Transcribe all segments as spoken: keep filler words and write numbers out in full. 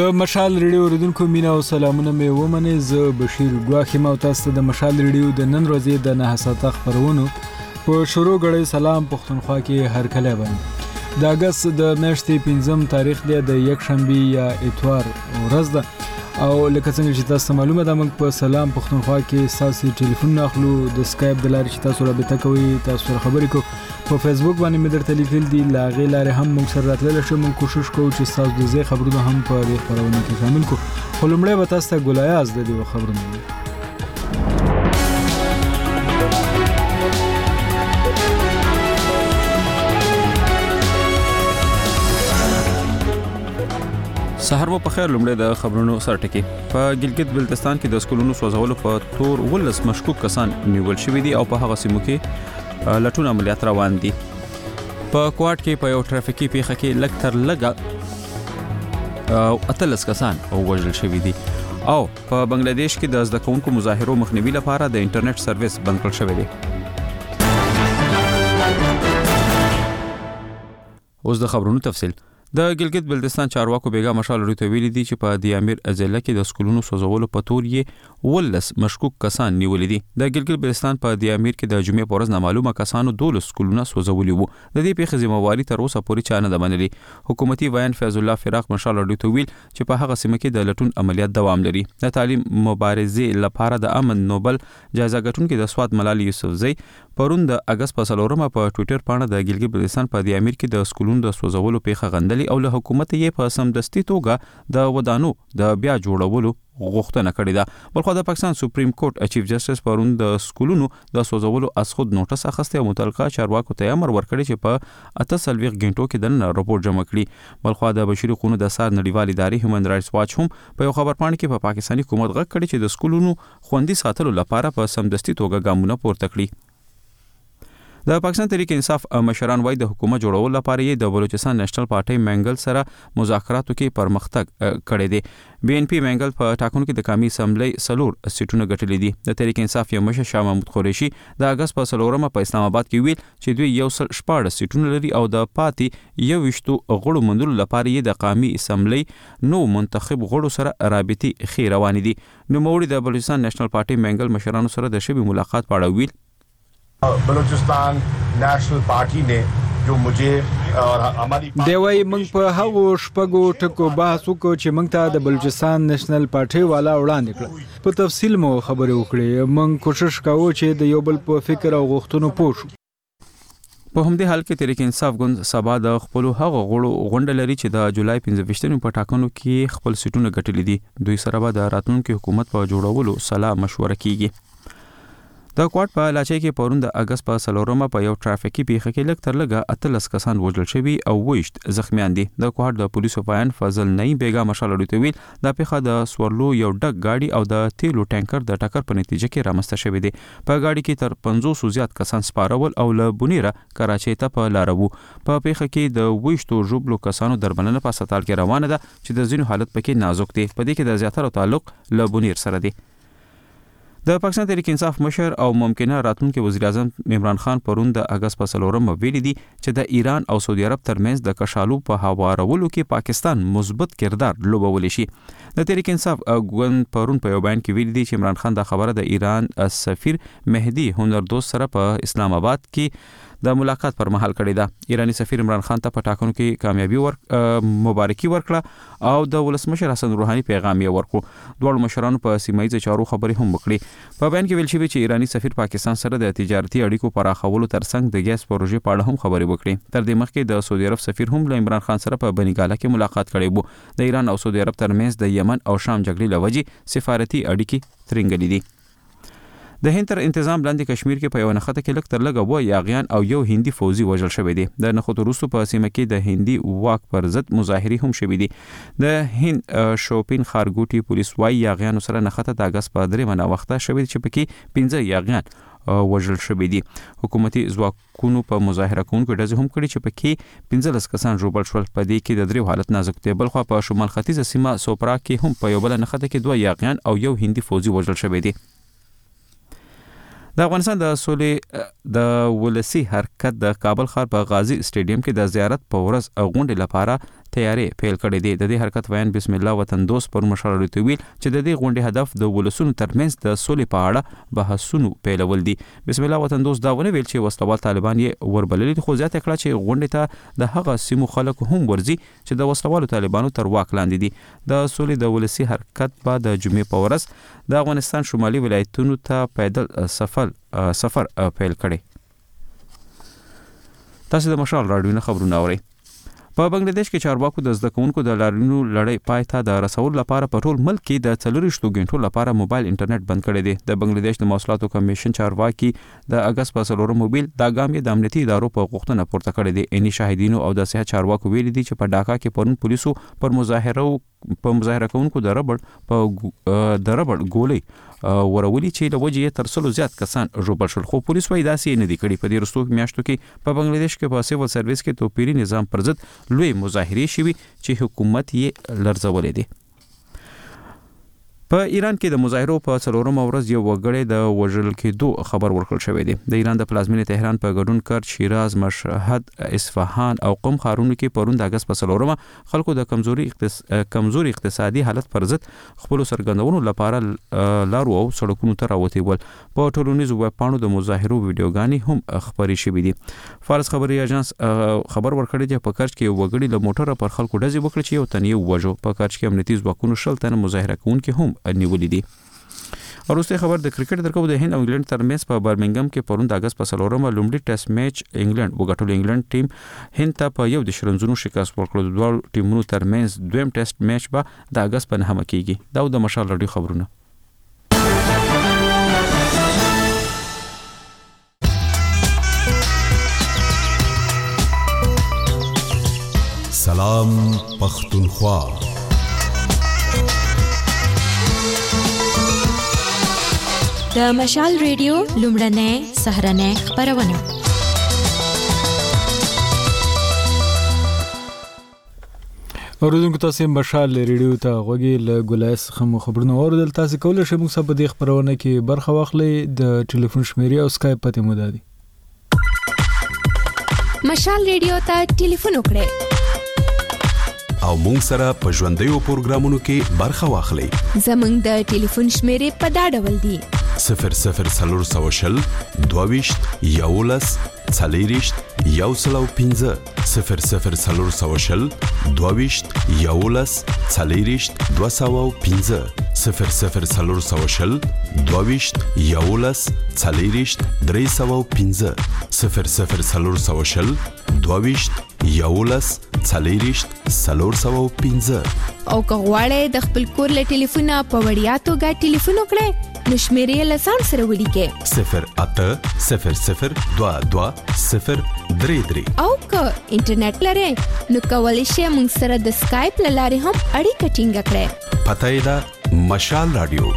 د مشال ریډیو اوریدونکو مینا او سلامونه مې ومنئ. زه بشیر ګواخ یم او تاسو ته د مشال ریډیو د نن ورځې د نه ساعته خبرونو په شروع غړي سلام پښتونخوا کې هر کله باندې د اگست د میاشتې پنځم تاریخ دی د یک شنبه یا اتوار ورځ ده او لکه څنګه چې تاسو معلومه ده موږ په سلام پښتونخوا کې ساسي ټلیفون اخلو د سکایپ د لارې چې تاسو رابطه کوئ تاسو سره خبرې کوو په فیسبوک باندې مې درته لیکل دي لاغې لارې هم موږ سره راتللی شو. موږ کوشش کوو چې تاسو د ځای خبرونه هم په دې خپرونه کې شامل کړو خو لومړی به تاسو ته ګلایاز د دې خبرونه سحر مو په خیر. لومړی د خبرونو سرټکی. په ګلګت بلتستان کې د سکولونو سوځولو په تور ولس مشکوک کسان نیول شوي دي او په هغه سیمو کې لټون عملیات روان دي. په کوارټ کې په یو ټرافیکي پیښه کې لږ تر لږه او اتلس کسان وژل شوي دي او په بنگلاديش کې د زده کوونکو مظاهرو مخنیوي لپاره د انټرنیټ سرویس بند کړل شوی دی. اوس د خبرونو تفصیل. د ګلګت بلتستان چارواکو بیګا مشال ورته ویلي دي چې په د امیر ازله کې د سکولونو سوځولو په تور یې ولس مشکوک کسان نیولې دي. د ګلګت بلتستان په د امیر کې د جمعې پورز نامعلومه کسانو دولس سکولونه سوځولي وو. د دې پیښې ذمہواری تر اوسه پورې چا نه ده منلې. حکومتي ویان فیض الله فراق مشال ورته ویل چې په هغه سیمه کې د لټون عملیات دوام لري. د تعلیم مبارزې لپاره د امن نوبل جایزه ګټونکي د سواد ملالي یوسفزئی پرون د اگست په څلورمه په ټوئیټر باندې د ګلګت بلتستان په د امیر کې د سکولونو د سوځولو پیښه غندلې او له حکومت یې په سمدستي توګه د ودانو د بیا جوړولو غوښتنه کړې ده. بلخو د پاکستان سپریم کورټ چیف جسټس پرون د سکولونو د سوځولو از خود نوټس اخیسته او متعلقه چارواکو ته امر ورکړی چې په اته سلويخ غنټو کې د راپور جمع کړي. بلخو د بشري حقوقو د سار نړیوال ادارې هیومن رائټس واچ هم په یو خبر پاڼه کې په پا پاکستاني حکومت غږ کړی چې د سکولونو خوندي ساتلو لپاره په سمدستي توګه ګامونه پورته کړي. د پاکستان تحریک انصاف مشران وایي د حکومت جوړولو لپاره یې د بلوچستان نېشنل پارټي منګل سره مذاکراتو کې پرمختګ کړی دی. بی ان پی منګل په ټاکنو کې د قومي اسمبلی سلور سیټونه ګټلې دي. د تحریک انصاف یو مشر شاه محمود قریشي د اگست په څلورمه په اسلام آباد کې ویل چې دوی یو سل شپږ سیټونه لري او د پاتې یو وشتو غړو مندلو لپاره یې د قومي اسمبلی نو منتخب غړو سره رابطې خې روانې دي. نو موړي د بلوچستان نېشنل پارټي منګل مشرانو سره د شبي ملاقات په اړه ویل بلوچستان نیشنل پارټي نے جو مجھے اور ہماری دی وای موږ په هغو شپږو ټکو بحث وکړو چې موږ ته د بلوچستان نېشنل پارټي والا وړاندې کړ. په تفصیل مو خبرې وکړې. موږ کوشش کوو چې د یو بل په فکر او غوښتنو پوه شو. په همدې حال کې تحریک انصاف ګوند سبا د خپل هغه غړو غونډه لري چې د جولای پنځه ویشتمې په ټاکنو کې خپل سیټونه ګټلې دي. دوی سره به د راتلونکي حکومت په جوړولو سلا مشوره کیږي. د کوارټ په لاچای کې پرون د اگست په څلورمه په یو ټرافیکي پیښه کې لږ تر لږه اتلس کسان وژل شوي او ویشت زخمیان دي. د کوارټ د پولیسو بیان فضل نئی بیګا مشال ورته ویل دا پیښه د سورلو یو ډک گاډي او د تیلو ټانکر د ټکر په نتیجه کې رامنځته شوې دي. په گاډي کې تر پنځوس زیات کسان سپارول او له بونیره کراچۍ ته په لار وو. په پیښه کې د ویشتو ژوبلو کسانو درملنه په هسپتال کې روانه ده چې د ځینو حالت پکې نازک دی. په دې کې د زیاتره تعلق له بونیر سره دی. د پاکستان تحریک انصاف مشر او ممکنه راتلونکي وزیر اعظم عمران خان پرون د اگست په څلورمه ویلي دي چې د ایران او سعودي عرب ترمنځ د کشالو په هوارولو کې پاکستان مثبت کردار لوبولی شي. د تحریک انصاف ګوند پرون په یو بیان کې ویلي دي چې عمران خان دا خبره د ایران سفیر مهدي هنردوست سره په اسلام آباد کې د ملاقات پر مهال کړی ده. ایرانی سفیر عمران خان ته په ټاکنو کې کامیابی ورک مبارکي ورکړه او د ولسمشر حسن روحاني پیغام یې ورکړو. دوه مشرانو په سیمایي چارو خبرې هم وکړي. په بیان کې ویل شوی چې ایرانی سفیر پاکستان سره د تجارتي اړیکو پراخولو ترڅنګ د ګیس پروژې په اړه هم خبرې وکړي. تر دې مخکې د سعودي عرب سفیر هم له عمران خان سره په بنګاله کې ملاقات کړی وو. د ایران او سعودي عرب ترمنځ د یمن او شام جګړې لوجې سفارتي اړیکې ترنګلې دي. د هند تر انتظام لاندې کشمیر کې په یو نخته کې لږ تر لږه وو یاغیان او یو هندي فوجي وژل شوی دی. د نخود وروسته په سیمه کې د هندي واک پر ضد مظاهرې هم شوې دي. د هند شوپین خارګوټي پولیس وايي یاغیانو سره نخته د اگست په درې منه وخته شوې چې پکې پنځه یاغیان وژل شوی دي. حکومتي ځواکونو په مظاهره کوونکو ډزې هم کړې چې پکې پنځلس کسان ژوبل شول. په دې کې د دریو حالت نازک دی. بلخو په شمال ختیځه سیمه سوپرا کې هم په یو بل نخته کې دوه یاغیان او یو هندي فوجي وژل شوی دي. د افغانستان د سولې د ولسی حرکت د کابل ښار په غازی سټیډیم کې د زیارت په ورځ غونډې لپاره تیارې پیل کړې دي. د دې حرکت ویان بسم الله وطن دوست پر مشال لري ویل چې د دې غونډې هدف د ولسونو ترمنځ د سولې په اړه بحثونو پیلول دي. بسم الله وطن دوست دا ونه ویل چې وسلوال طالبان یې وربللي دي، خو زیاته کړه چې غونډې ته د هغه سیمو خلک هم ورځي چې د وسلوالو طالبانو تر واک لاندې دي. د سولې د ولسی حرکت بعد د جمعې په ورځ د افغانستان شمالي ولایتونو ته پیدل سفر سفر پیل کړي. تاسو د مشال راډیو نه خبرونه اورئ. په بنگلاديش کې چارواکو د زده کوونکو د لاریونونو لړۍ پای ته د رسولو لپاره په ټول ملک کې د څلورویشتو غنټو لپاره موبایل انټرنیټ بند کړی دی. د بنگلاديش د مواصلاتو کمیشن چارواکي د اگست په څلورم موبایل د ګام د امنیتي ادارو په غوښتنه پورته کړی دی. اني شاهدینو او د صحت چارواکو ویلي دي چې په ډاکا کې پرون پولیسو پر مظاهره په مظاهره کوونکو د ربړ په د ربړ ګولۍ ورولي چې د وجې تر څلو زیات کسان ژوبل شول، خو پولیس وايي داسې نه دي کړي. په دې وروستو میاشتو کې په بنگلاديش کې په سیول سرویس کې توپیري نظام پر ضد لوی مظاهرې شوي چې حکومت یې لړزولې دي. په ایران کې د مظاهرو په څلورم ورځ یو وګړی د وژل کېدو خبر ورکړل شوی دی. د ایران د پلازمینې تهران په ګډون کرد، شیراز، مشهد، اصفهان او قم ښارونو کې پرون د اگست په څلورمه خلکو د کمزوري اقتص... کمزوري اقتصادي حالت پر ضد خپل سرګندونو لپاره لارو او سړکونو ته راوتي ول. په ټولنیزو ویب پاڼو د مظاهرو ویډیوګانې هم خبري شوې دي. فارس خبري اژانس خبر ورکړی چې په کرج کې یو وګړي له موټر پر خلکو ډزې وکړي چې یو تن یې وژو. په کرج کې امنیتي ځواکونو شل تنه مظاهره کوونکي هم نیولې دي. وروسته خبر د کرکټ درکو د هند او انګلند ترمنځ په برمنګم کې پرون د اگست په څلورمه لومړی ټیسټ میچ انګلند وګټل. انګلند ټیم هند ته په یو د شرنځونو شکست ورکړ. د دوه ټیمونو ترمنځ دویم ټیسټ میچ به د اگست په نهمه کېږي. دا د مشال راډیو خبرونه. سلام پختونخوا. د مشال ریډیو لومړنۍ سهرنۍ خبرونه. اوریدونکو تاسو مشال ریډیو ته غوږی له ګولایس خمو خبرونه اوریدل. تاسو کولای شئ موږ په دې خبرونه کې برخه واخلئ. د ټلیفون شمیرې او اسکایپ پته مو دادي. مشال ریډیو ته ټلیفون وکړئ او موږ سره په ژوندیو پروګرامونو کې برخه واخلئ. زموږ د ټلیفون شمیرې په دا ډول دي: صفر صفر څلور سوه شل دوهویشت یولس څلېرویشت یو سل او پنځه صفر صفر څلور سوه شل دوهویشت یولس څلېرویشت دوه سوه او پنځه صفر صفر څلور سوه شل دوهویشت یولس څلېرویشت درې سوه او پنځه صفر صفر څلور سوه شل دوهویشت یولس څلېرویشت څلور سوه او پنځه. او که غواړئ د خپل کور له ټلیفونه په وړیا توګه ټلیفون وکړئ نو شمیرې له ځان سره ولیکئ: صفر اته صفر صفر دوه دوه صفر درې درې. او که انټرنیټ لرئ نو کولی شئ موږ سره د اسکایپ له لارې هم اړیکه ټینګه کړئ. پته یې ده مشال راډیو.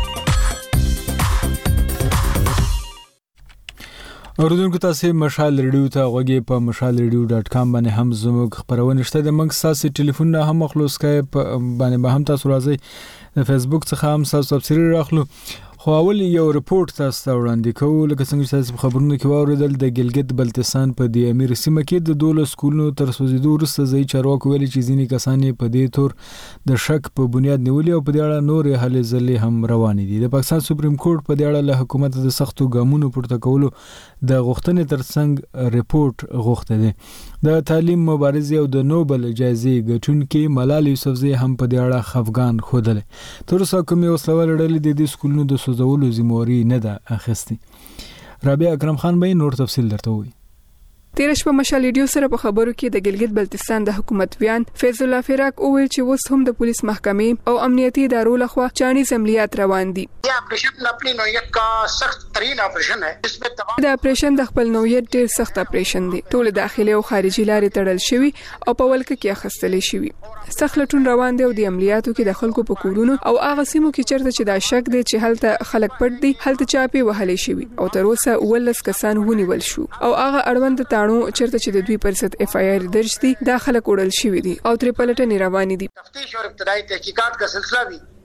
اوریدونکو تاسو مشال ریډیو ته غوږی په مشال ریډیو ډاټ کام باندې هم زموږ خبرونه شته. د موږ ساسي ټلیفون نه هم خلاص کای باندې به هم تاسو راځي. د فیسبوک څخه هم تاسو تفسیر راخلو. خو اول یو رپورت تاسو ته وړاندې کوو. لکه څنګه چې تاسو خبرونه کې واوریدل د ګلګت بلتستان په دی امیر سیمه کې د دولس سکولونو تر سوځیدو وروسته ځای چارواکو ویلي چې ځینې کسان په دې تور د شک په بنیاد نیولي او په دې اړه نور هلې ځلې هم روانې دي. د پاکستان سپریم کورټ په دې اړه له حکومت د سختو ګامونو پورته کولو د غوښتنې ترڅنګ رپورت غوښته دي. د تعلیم مبارزې او د نوبل جایزې ګټونکې ملال یوسفزۍ هم په دې اړه خفګان ښودلی. تر اوسه کومې وسلوالې ډلې د دې سکولونو د سوځولو ذمہواري نه ده اخیستې. رابعه اکرم خان به نور تفصیل درته وایي. تیر شپه مشال ریډیو سره په خبرو کې د ګلګت بلتستان د حکومت ویان فیض الله فراق اوویل چې اوس هم د پولیس محکمې او امنیتي ادارو لخوا چانیز عملیات روان دي. یہ آپریشن اپنی نوعیت کا سخت ترین آپریشن ہے جس میں تمام د آپریشن د خپل نوعیت ډیر سخت آپریشن دی. ټول داخلي او خارجي لارې تړل شوي او په ولکه کې اخیستل شوي. سخت لټون روان دی او د عملیاتو کې د خلکو په کورونو او هغه سیمو کې چرته چې دا شک دی چې هلته خلک پټ دي هلته چاپی وهلې شوي او تر اوسه ولس کسان ونیول شو او هغه اړوند تاڼو چرته چې د دوی پرسد اف آی آر درج دي دا خلک وړل شوي دي او تر پلټنې روانې دي. تفتیش اور ابتدائی تحقیقات کا سلسلہ بھی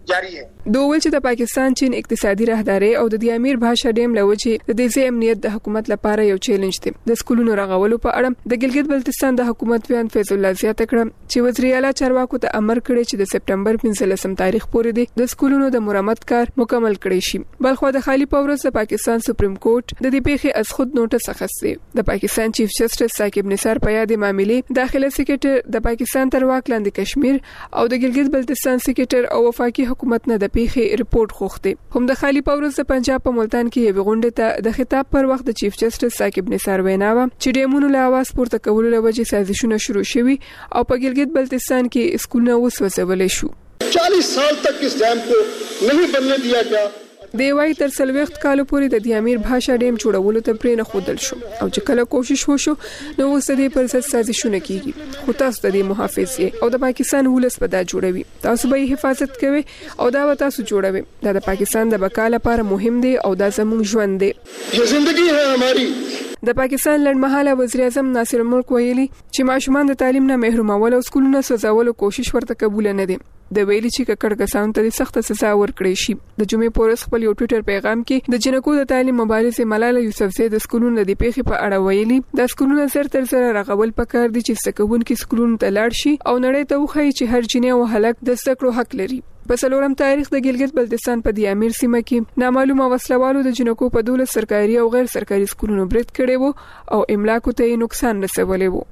जारी है। دوول چې د پاکستان چین اقتصادي راهداري او د امیر باشا ډیم لوجه د دې امنیت د حکومت لپاره یو چیلنج دی. د سکولونو رغولو په اړه د ګلګت بلتستان د حکومت بیان فیض الله زیاته کړ چې وزیر اعلی چارواکو ته امر کړی چې د سپټمبر پنځلسم تاریخ پورې د سکولونو د مرمت کار مکمل کړي شي. بلخو د خالی پورس د پاکستان سپریم کورټ د دې پیښې از خود نوټس اخیسته. د پاکستان چیف جسټس ثاقب نثار په یاد معاملې داخله سکرټر د پاکستان تر واک لاندې کشمیر او د ګلګت بلتستان سکرټر او وفاقي حکومت نه د پیښې ریپورت خوخته. هم د خالی پورس د پنجاب په ملتان کې یو غونډه ته د خطاب پر وخت د چیف جسټس ثاقب نثار وینا و چې ډیمونو له आवाज پورته کولو لوجه سازشونه شروع شوي او په ګلګت بلتستان کې سکولونه وسوځول شو. चालीस साल तक इस डैम को नहीं बनने दिया गया. د وای تر سلويخت کال پورې د امیر باشا ډیم جوړولو ته پرې نه خودل شو او چې کله کوشش وشو نو اوس د پر اساس سازشونه کیږي. خو تاسو د محافظ او د پاکستان ولس په دا جوړوي، تاسو به حفاظت کوي او دا و تاسو جوړوي. دا د پاکستان د بقا لپاره مهم دی او دا زموږ ژوند دی. یہ زندگی ہے ہماری. د پاکستان لړمحاله وزیر اعظم ناصر الملک ویلي چې ماشومان د تعلیم نه محرومول او سکولونه سوځول کوشش ورته قبول نه دي. د ویلي چې ککړ کسان ته سخت سزا ورکړي شي. د جمعې پورس خپل یو ټویټر پیغام کې د جنکو د تعلیم مبارزه ملاله یوسفزۍ د سکولونو د پیښې په اړه ویلي د سکولونو سر تر سره رغول پکار دي چې سکهون کې سکولونو ته لاړ شي او نړۍ ته وښایي چې هر جنې او هلک د زده حق لري. په څلورم تاریخ د ګلګت بلتستان په د امیر سیمه کې نامعلومه وسلوالو د جنکو په دولت سرکاري او غیر سرکاري سکولونو برید کړي وو او املاکو ته نقصان رسولی وو.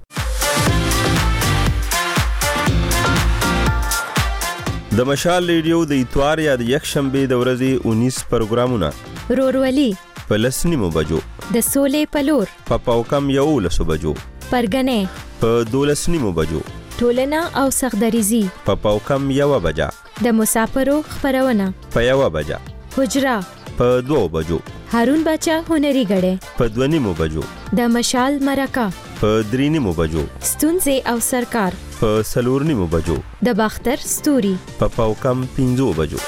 د مشال ریډیو د اتوار یا د یک شنبه د ورځې انیس پروګرامونه رورولي په لسنیمو بجو، د سولې پلور په پاوکم یو لسو بجو، پرګنې په دولسنیمو بجو، ټولنه او سخدریزي په پاوکم یو بجا، د مسافرو خبرونه په یو بجا، حجرا په دوه بجو، هارون بچا هنري غړې په دونیمو بجو، د مشال مرکه په درینیمو بجو، ستونزې او سرکار په سلورنیمو بجو، د باختر ستوري په پاوکم پینځو بجو.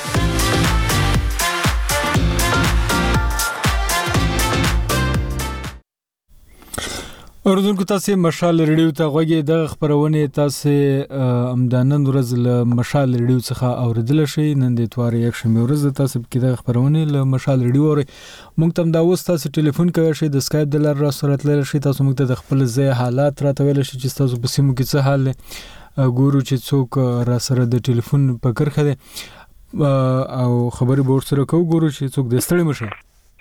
اوردونکو تاسو مشال ریډیو ته غوږی د خبرونه تاسو امدانن ورځ له مشال ریډیو څخه اوریدل شي. نن د اتوار یک شنبه ورځ تاسو کې د خبرونه له مشال ریډیو اوري. موږ تم دا اوس تاسو ټلیفون کوي شي د اسکایپ د لار را سره تلل شي. تاسو موږ ته د خپل ځای حالات راته ویل شي چې تاسو په سیمو کې څه حال له ګورو چې څوک را سره د ټلیفون په کرخه ده او خبري بور سره کو ګورو چې څوک د ستړي مشه.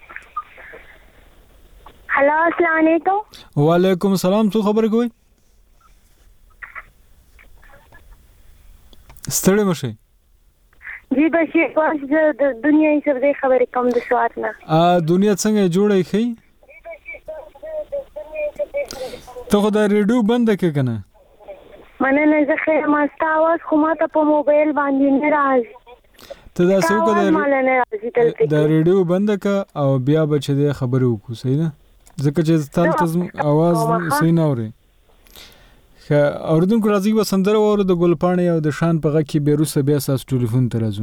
हेलो अस्सलाम वालेकुम. वालेकुम सलाम. څه خبر کوي؟ ستړي مشه. جی بشیر واش د دنیا یې سره خبرې کوم د سوات نه. ا دنیا څنګه جوړه خي؟ ته خو دا ریډیو بند کړه کنه. مننه زه خیر ما ستاوس خو ما ته په موبایل باندې نه راځي. ته دا څه وکړه د ریډیو بند کړه او بیا به چې د خبرې وکړو. صحیح ده؟ ځکه چې تاسو आवाज صحیح نه اوري. خا اوردونکو راځي و سندره اور د ګلپاڼې او د شان په غږ کې بیروسه بیا ساس ټلیفون ته راځو.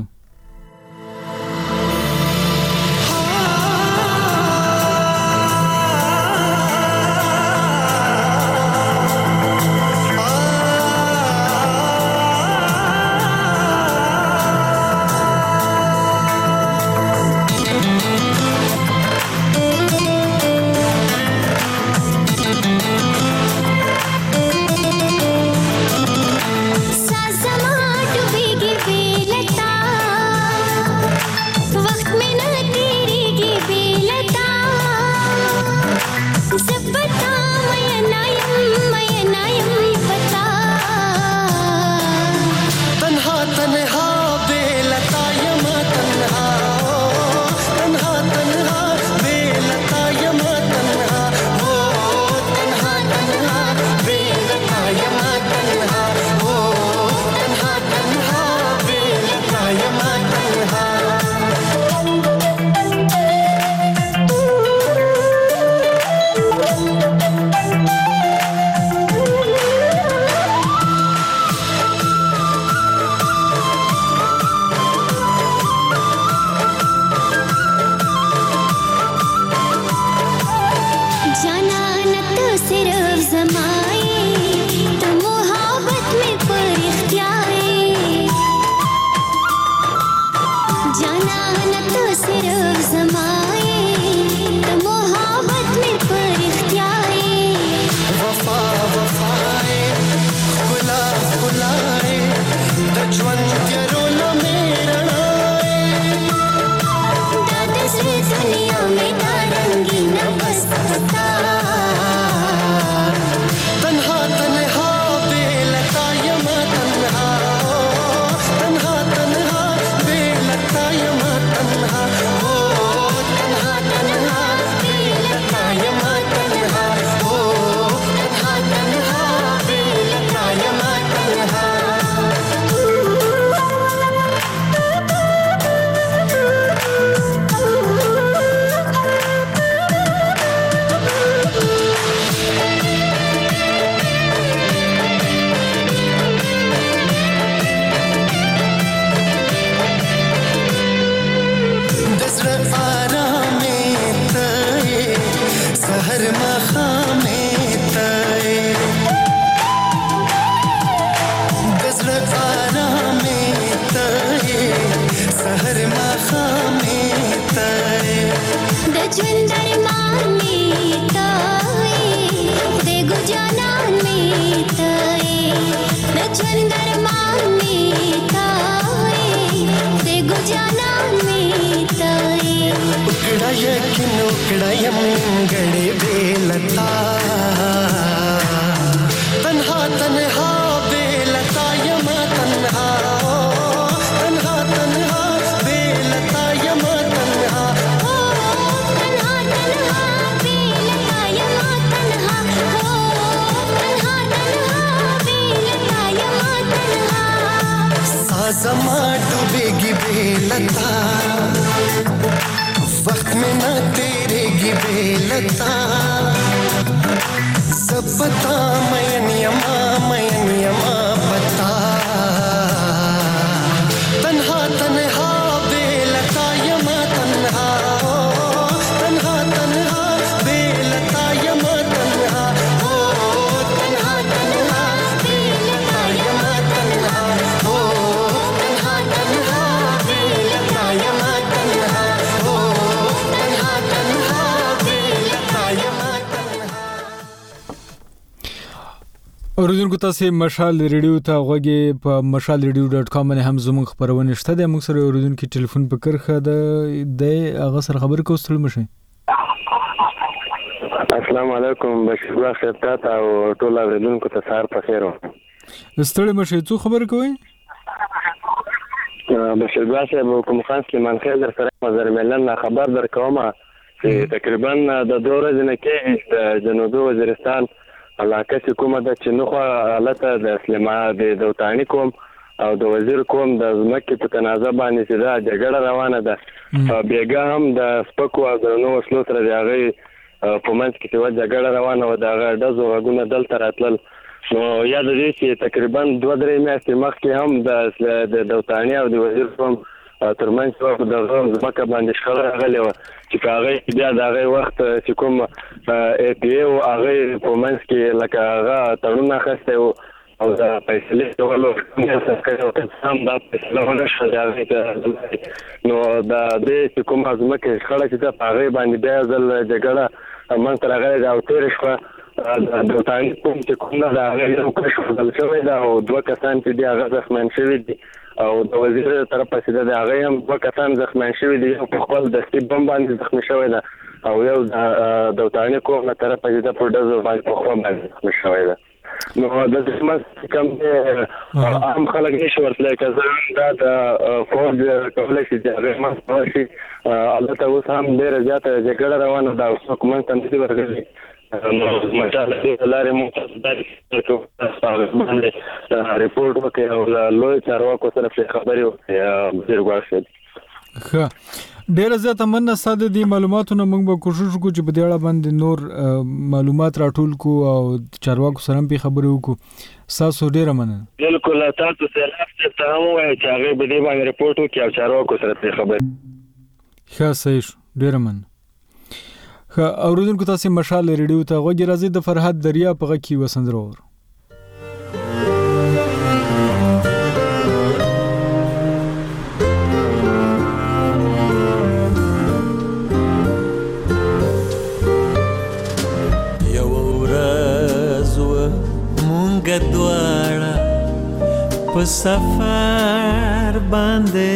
सिर्फ समाए तो मोहब्बत में पर इख्तियारे वफा वफाए खुला खुलाए दजवन तेरो न मेरा दाद से दुनिया में तारंगी न बस पता तन्हा तन्हा बेलता यमा तन्हा तन्हा तन्हा बेलता यमा तन्हा हो तन्हा तन्हा बेलता यमा तन्हा हो तन्हा तन्हा बेलता यमा तन्हा सहर मखामे तय गजर आरामे तय सहर मखामे तय दजवंदर माने तय दे गुजानान में तय दजवंदर माने तय दे गुजानान में तय उकड़ा यकिन उकड़ा यम गड़े बेलता तन्हा तन्हा बेलता यमा तन्हा तन्हा तन्हा बेलता यमा तन्हा हो तन्हा तन्हा बेलता यमा तन्हा हो तन्हा तन्हा बेलता यमा तन्हा साज़मा डूबेगी बेलता वक्त में न तेरेगी बेलता सब बता मयन यमा मयन यमा बता तन्हा तन्हा बेलता यमा तन्हा तन्हा तन्हा बेलता यमा तन्हा हो तन्हा तन्हा बेलता यमा तन्हा हो तन्हा तन्हा बेलता यमा तन्हा हो तन्हा तन्हा बेलता यमा اوریدونکو تاسو مشال ریډیو ته غوږی په مشال ریډیو ډاټ کام باندې هم زموږ خبرونه شته د موږ سره اوریدونکو ټلیفون په کرخه د د هغه سره خبر کوستل مشه. السلام علیکم بشیر الله خیرات او ټول اوریدونکو ته سهار په خیر. ستړي مشه څو خبر کوي؟ بشیر الله صاحب کوم خان سلیمان خیل در سره مزر ملن خبر در کومه چې تقریبا د دوه ورځې نه کې د جنوبي وزیرستان علاقه چې کومه د چنوخه حالت د اسلامه د دوتانی کوم او د وزیر کوم د زمکه په تنازع باندې چې دا جګړه روانه ده بیګا هم د سپکو او د نو وسلو سره د هغه په منځ کې چې جګړه روانه و د هغه د زوغونه دلته راتلل نو یاد دي چې تقریبا دوه درې میاشتې مخکې هم د دوتانی او د وزیر کوم ترمنځ په دغه زمکه باندې شخړه راغلې و چې هغه بیا د هغه وخت چې کوم ای پی او هغه په منځ کې لکه هغه تړون اخیستی و او د فیصلې ډول هم دا فیصله ونه شوه د هغې نو د دې چې کوم زمکې شخړه چې ده په هغې باندې بیا ځل جګړه منځته راغلې ده او تېره شوه د دوتاني کوم چې کوم ده د هغې یو کس وژل شوی ده او دوه کسان چې دي هغه زخمیان شوي دي او د وزیر طرف پسې د هغې هم دوه کسان زخمیان شوي دي یو په خپل دستي بم باندې زخمي شوی ده او یو د دوتاني کوم له طرف پسې د په ډزو باندې په خپل باندې زخمي شوی ده نو د دې کوم عام خلک نشي ورتلای چې دا د فوج کولای شي چې هغه ما شي الله ته اوس هم ډېره زیاته جګړه روانه ده او حکومت ته نشي ورغلی نو مشاله دې لارې مو تاسو باندې ریپورت وکړئ او لوی چارواکو سره خبرې وکړئ وزیر ګواښ ښه ډیره زیاته مننه ساده دي معلوماتونه موږ به کوشش وکړو چې په دې اړه باندې نور معلومات راټول کو او چارواکو سره په خبرې وکړو تاسو ډیره مننه بالکل تاسو سره ته هم وایي چې هغه به دې باندې ریپورت وکړي او چارواکو سره په خبرې ښه صحیح ډیره مننه ښه اوریدونکو تاسو مشال ریډیو ته غوږی راځي د فرحت دریا په غږ کې وسندرور په سفر باندې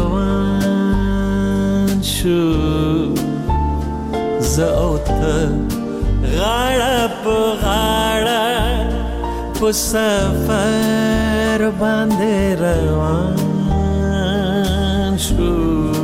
روان شو زه او ته غاړه په غاړه په سفر باندې روان شو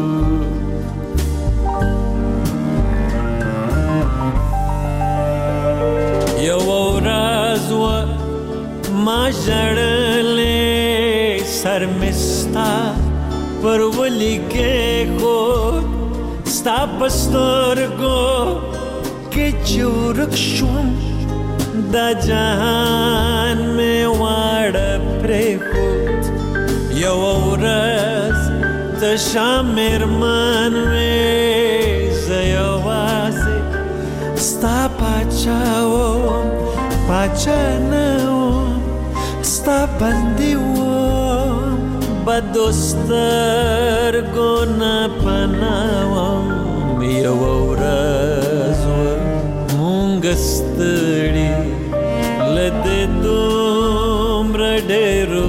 یو ورځ و ما ژړلې سر مې ستا پر ولي کېښود ستا په سترګو کې چې ورک شوم دا جهان مې واړه پرېښود یوه ورځ تشه مېرمن وې زه یوازې ستا پاچا وم پاچا نه وم ستا بندي وم بدو سترګو نه پناه وم یوه ورځ وه مونږ ستړي له دې دومره ډېرو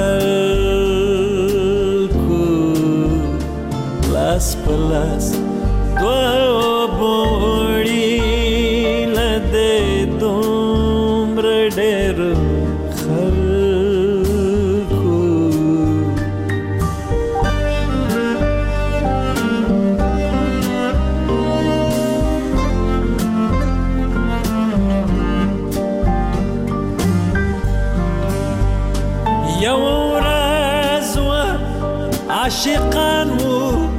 خلکو لاس په لاس دوه بوړي له دې دومره ډېرو عاشقان وو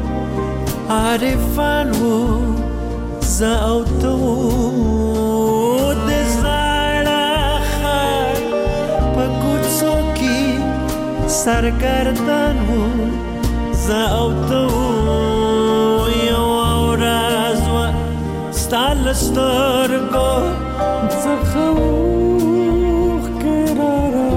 عارفان وو زه او ته وو د زاړه ښار په کوڅو کې سرګردان وو زه او ته وو یوه ورځ وه ستا له سترګو څخه اوښکې راروانې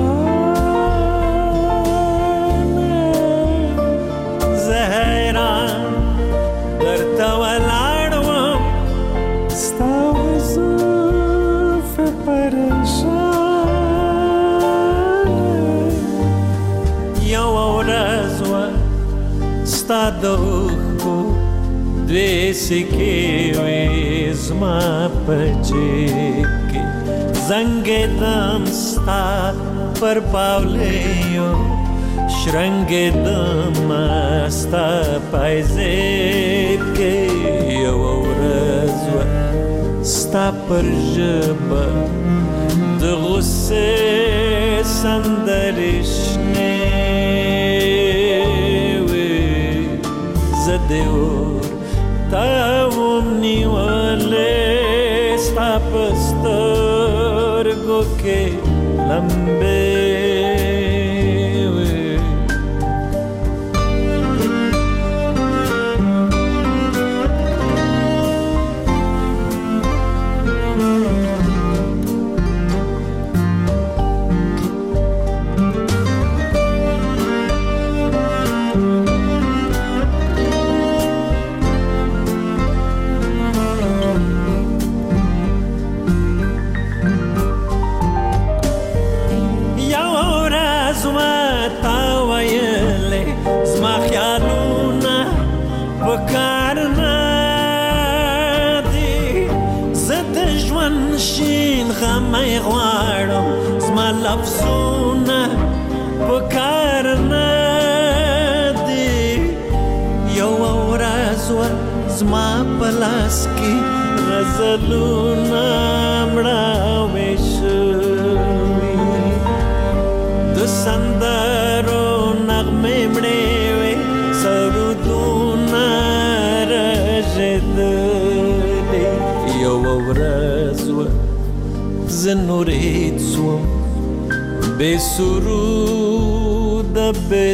ستا د اوښکو دوې سکې وې زما په جیب کې زنګېدم ستا پر پاولیو شرنګېدم ستا پایزیب کې یوه ورځ وه ستا پر ژبه د غصې سندرې شنې زه اور تا وم نیولې ستا په سترګو کې لمبې غمی غواړم زما لفظونه په کار نه دي یوه ورځ وه زما په لاس کې غزلونه مړاوې شوي د سندرو نغمې مړې وې سرودونه رژېدلې یوه ورځ وه زه نورید سوم بې سروده بې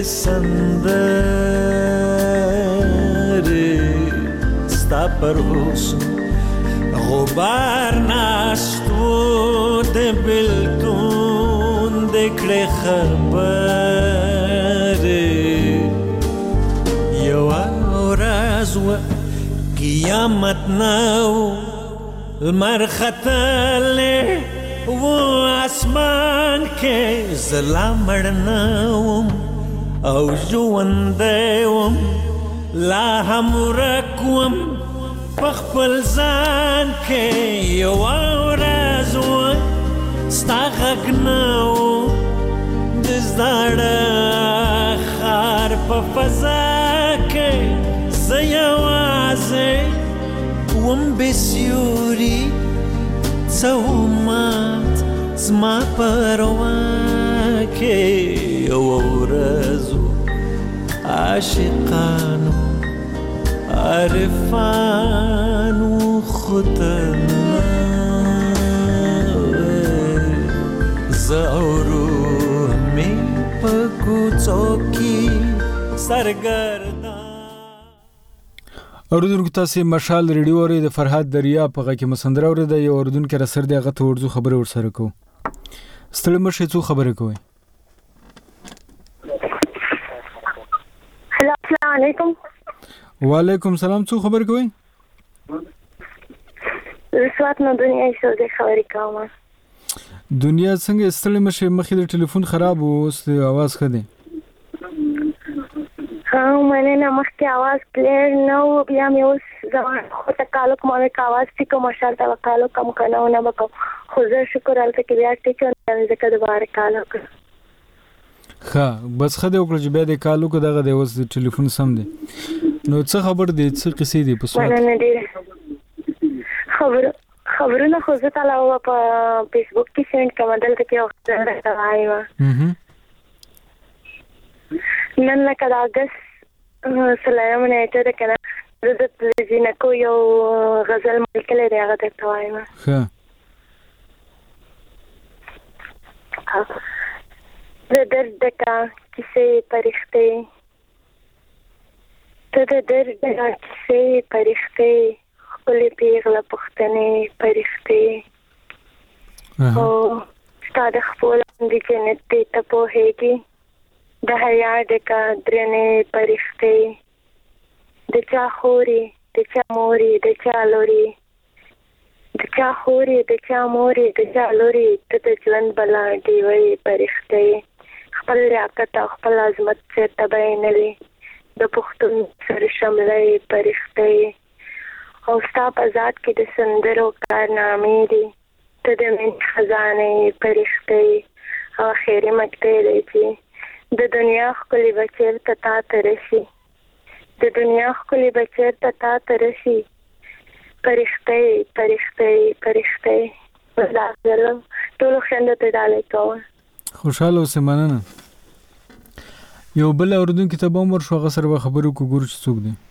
سندرې ستا پر حسن غبار ناست و د بېلتون د کړې خبرې یوه ورځ وه قیامت نه و لمر ختلی و اسمان کې زلا مړنوم او ژوندوم لا هم ورکوم پخپل ځان کې یو ورځ و ستا غږ نه و د زاړه ښار په فضا کې زه یوازې وم بې سیوري څه مات زما پروا کې یو ورځ عاشقانو عارفانو خطرنا زاورو می پکو څوکي سرګردا. اوریدونکو تاسو مشال ریډیو اوري د فرحات دریا په غږ کې مسندره اوري د یو اوریدونکو رسر دی هغه ته ورځو خبره ورسره کو ستړي مشه څو خبره کوي. هلو السلام علیکم. وعلیکم سلام څو خبر کوي. رسوات نو دنیا ایسو دې خبرې کوم. دنیا څنګه ستړي مشه مخې د ټلیفون خراب و اوس आवाज ښه دی. ها مې نه مخکې आवाज کلیر نه و بیا مې اوس ځوان خو ته کالو کومه आवाज چې کوم ماشال ته کالو کم کنه نه وکم خو زه شکر الته کې بیا ټیک نه ځکه دوباره کالو ها بس خدای وکړه چې بیا د کالو کو دغه د اوس د ټلیفون سم دی. نو څه خبر دی څه قصې دی په سوال نه دی خبر خبرونه خو زه تعالی په فیسبوک کې سند کوم دلته کې وخت راځي نن لکه د اگست سلام نیټه ده کنه زه د جنکو یو غزل ملکلې دی هغه ته وایم. ښه د درد ډکه کیسې پرښتې ته د درد ډکه کیسې پرښتې ښکلې پیغله پوښتنې پرښتې او ستا د خپل د جنت دې ته پوهېږي د حیا ډکه درنې پرښتې د چا خوري د چا موري د چا لوري د چا خوري د چا موري د چا لوري ته د ژوند بلا ډیوې پرښتې خپل لیاقت او خپل عظمت چېرته بیانوي د پښتون سر شملې پرښتې او ستا په ذات کې د سندرو کارنامې دي ته د مینې خزانې پرښتې او خیري مکتې دی چې د دنیا ښکلي به چېرته تا ته رسي د دنیا ښکلي به چېرته تا ته رسي پرښتې پرښتې پرښتې ټولو خویندو ته ډالۍ کوم. خوشحاله اوسې مننه. یو بل اورېدونکي ته به هم ورشو هغه سره به خبرې وکړو ګورو چې څوک دی.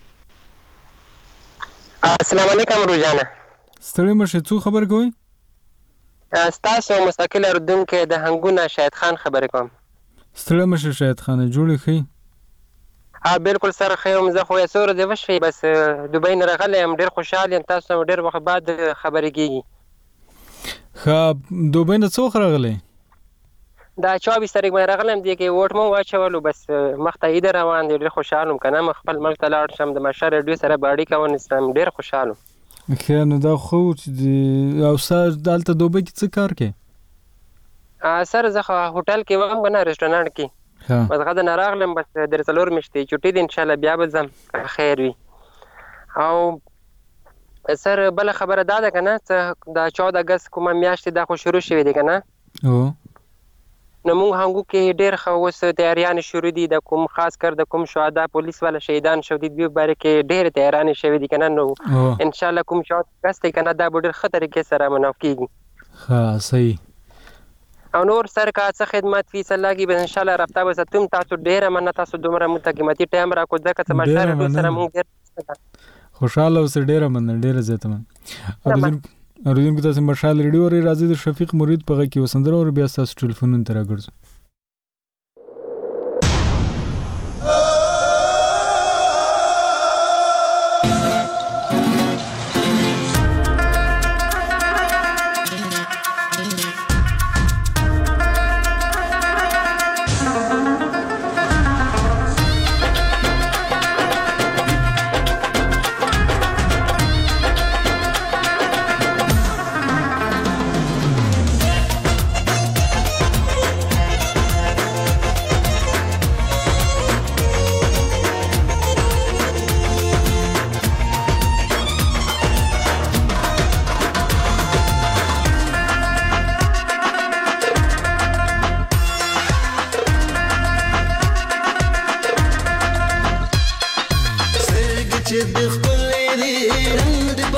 السلام علیکم روزانه. ستړي مشه څو خبر کوئ؟ ستاسو مستقل اورېدونکی د هنګونه شاهد خان خبرې کوم. ستړي مشه شاهد خان جوړې ښې؟ ها بالکل سره ښه یم. زه خو یې څو ورځې وشوې بس دوبۍ نه راغلی یم ډېر خوشحال یم. تاسو ډېر وخت بعد خبرې کېږي. ښه دوبۍ نه څه وخت راغلی؟ دا چوبیس تاریخ باندې راغلی یم. دې کې ووټ مو واچولو بس مخته عید روان دی. ډېر خوشحال یم که نه م خپل ملک ته لاړ شم د مشر ریډیو سره به اړیکه ونیسم. ډېر خوشحال یم. ښه نو دا خو چې او ستا دلته دوبۍ کې څه کار کوې؟ سر زه خو هوټل کې وم که نه رسټورانټ کې بس غده نه راغلم بس درې څلور میاشتې چوټي دي انشاءالله بیا به ځم خیر وي. او سر بله خبره دا ده که نه څه دا چود اګست کومه میاشتې دا خو شروع شوې دی که نه نو موږ هنګو کې ډېر ښه اوس تیاریانې شروع دي د کوم خاص کر د کوم شهدا پولیس والا شهیدان شو دي دوی باره کې ډېرې تیارانې شوې دي که نه نو انشاءالله کوم چود اګست دی که نه دا به ډېر ښه طریقې سره مناف کېږي. ښه صحیح. او نور سر کا څه خدمت فی الله کې به ان شاء الله رابطه وساتم. تاسو ډېره مننه تاسو دومره موږ ته قیمتي ټایم راکړو ځکه چې مشر سره موږ ډېر خوشحاله اوسئ. ډېره مننه ډېره زیاته مننه. اورېدونکو تاسو مشال ریډیو اورئ. راځئ د شفیق مرید په غږ کې یوه سندره اورو بیا ستاسو ټلیفونونو ته راګرځو.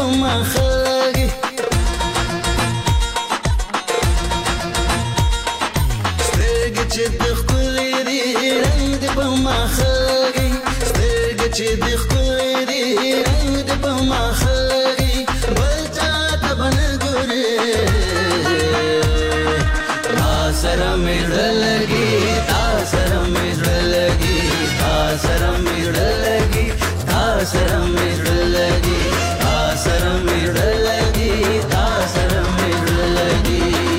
ما خلګي سترګې چې د ښکلې دي رنګ دې په ما خلګي سترګې چې د ښکلې دي رنګ دې په ما خلګي بل چا ته به نه ګورې تا سره مې زړه لګي تا سره مې زړه لګي تا سره مې زړه لګي تا سره مې زړه لګي تا سره مې زړه لګي تا سره مې زړه لګي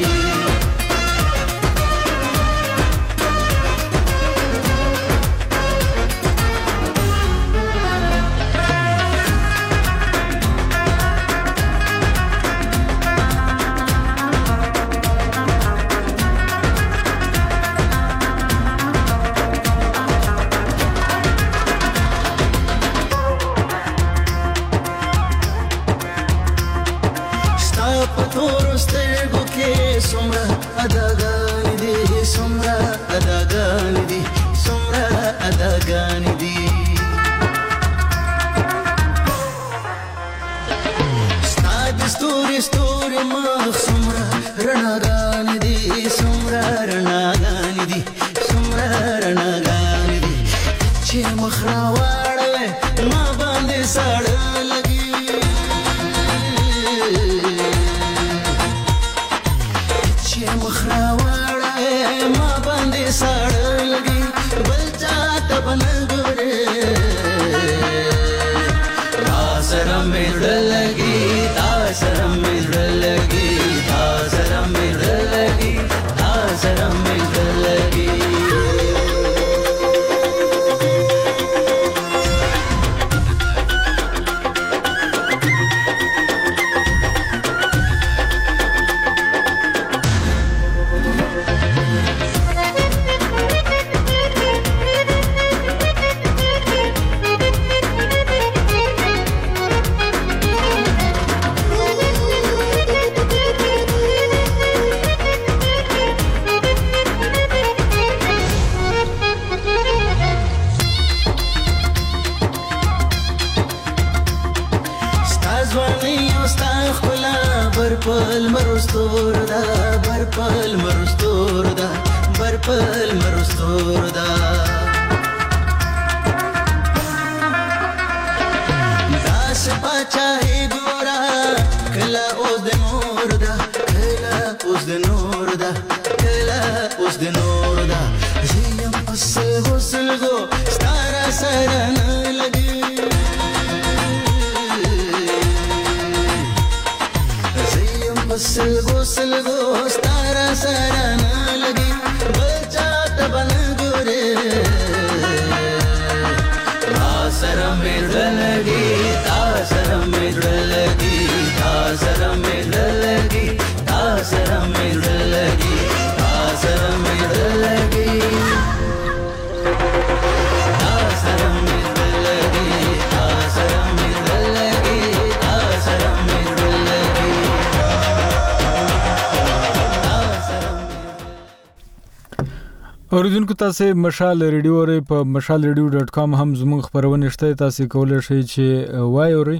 اوریدونکو تاسو مشال ریډیو ری په مشال ریډیو ډاټ کام هم زموږ خبرونه شته تاسو کولای شئ چې وایوري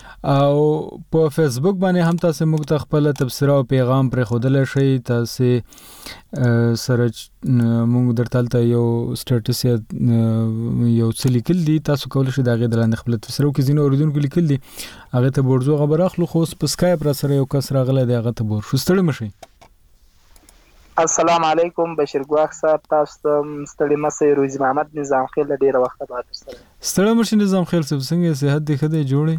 او په فیسبوک باندې هم تاسو موږ ته خپل تبصره او پیغام پر خودل شئ تاسو سره موږ درتلته یو سټیټس یو څه لیکل دي تاسو کولای شئ دا غي دلاندې خپل تبصره او کزینو اوریدونکو لیکل دي هغه ته ورځو خبر اخلو خو په سکایپ را سره یو کس راغله دی هغه ته ور شو ستړي مشي السلام علیکم بشیر ګواخ صاحب تاسو ته ستړي مسئ روزي محمد نظام خیل ډیره وخت بعد سره ستړي مشي نظام خیل څه څنګه صحت دې خدای جوړي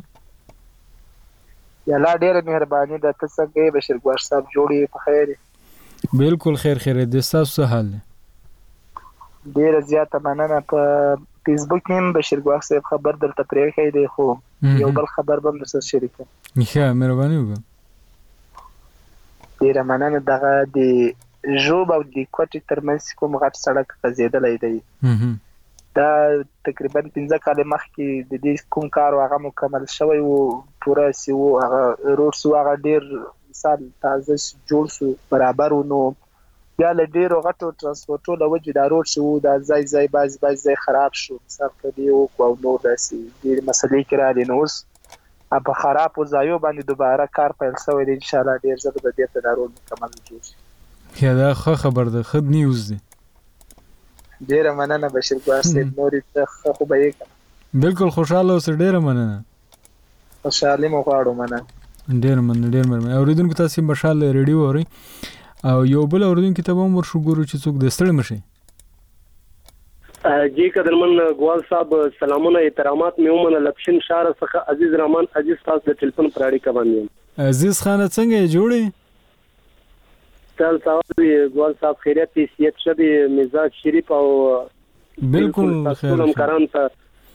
یلا ډیره مهرباني د تاسو څخه بشیر ګواخ صاحب جوړي په خیر بالکل خیر خیر دې تاسو حال ډیره زیاته مننه په فیسبوک کې بشیر ګواخ صاحب خبر درته پرې خې دی خو یو بل خبر به در سره شریک کړم ښه مهرباني وکړه ډیره مننه دغه د جوب او د کوټې ترمنځ کوم غټ سړک غځېدلی دی دا تقریبا پنځه کاله مخکې د دې کوم کار هغه مکمل شوی و پوره سی و هغه روډ سو هغه ډیر مثال تازه جوړ سو برابر ونو یا له ډیرو غټو ترانسپورټو له وجې دا روډ شو دا ځای ځای باز باز ځای خراب شو مثال کدی او کو نو داسې ډیر مسلې کې را دي نو اوس په خرابو ځایو باندې دوباره کار پیل شوی دی. ان شاء الله ډیر ژر به دې تدارول مکمل کیږي. یا دا ښه خبر ده، ښه نیوز دی. ډیره مننه بشیر ګوهر صاحب، نورې ته خو به یې بالکل خوشاله اوسه. ډیره مننه. خوشحالي مو غواړو. مننه. ډیر مننه ډیر مننه. اوریدونکو تاسو مشال ریډیو اورئ او یو بل اوریدونکو ته هم ورشو ګورو چې څوک د ستړي مشي. جی قدرمن ګوال صاحب سلامونه احترامات مې ومنه. لکشن شهر څخه عزیز رحمان عزیز تاسو د ټلیفون پر اړیکه باندې. عزیز خان څنګه جوړې؟ تل تاسو ګوال صاحب خیریت حیثیت شبي مزاج شریف او بالکل خیر کرام ته